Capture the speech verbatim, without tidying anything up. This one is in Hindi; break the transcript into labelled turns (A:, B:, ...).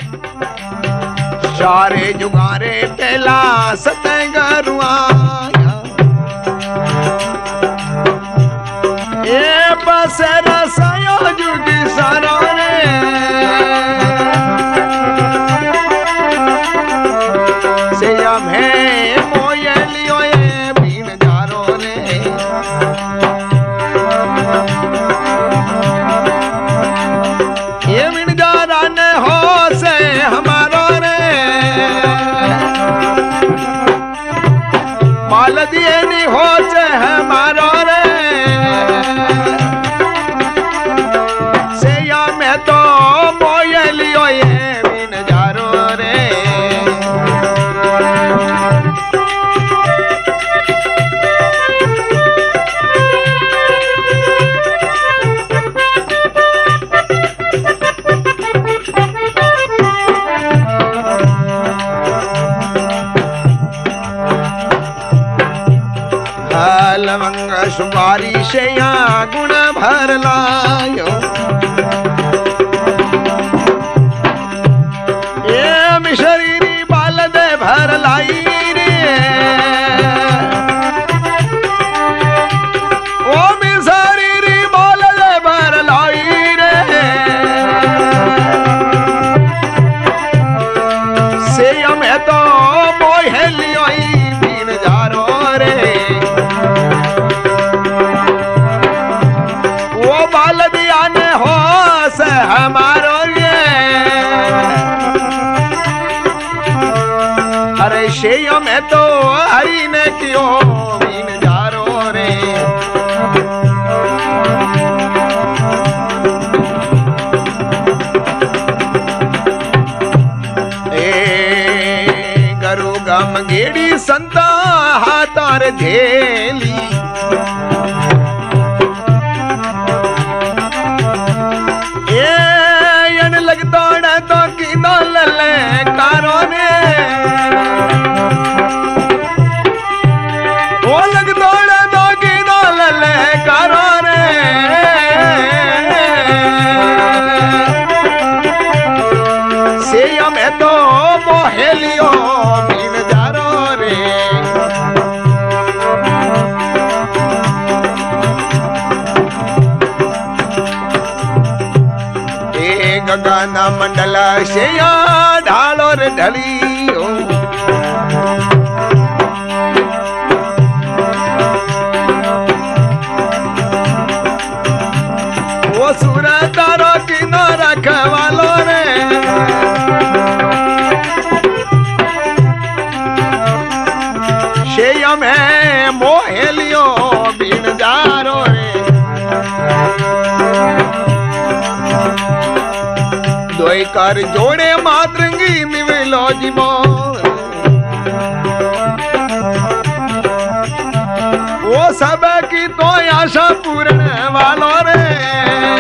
A: सारे जुगारे पहला सतगरुआ ए बसर सयो जुगी सारो रे से हमें मोयलियो ए बीन जारो रे ये बीन जारा ने हो से हमारो रे माल दिए नहीं हो से हमारो रे तो मोयलियो ये बिन जारो रे लवंग सुपारी से यहाँ गुण भर लायो शरीरी बाल दे भर लाई रे ओ मी शरीरी बाल दे भर लाई रे से हमें तो मोहलियो बीन जारो रे वो बाल दिया ने हो से हमारो शेयों में तो हरी ने क्यों बीन जारो रे ए गरु गम गेड़ी संता हाथार झेली ए यन लगता तो की दल ले कारो ने तो मोहलियो बीन जारो रे ए गगन मंडल से ढालो रे ढलियो वो सुर तारो की न रखवालो रे में मोहलियो बीन जारो रे दोई कर जोड़े मातृंगी निवेलो जीवो वो सब की तो आशा पूर्ण वालो रे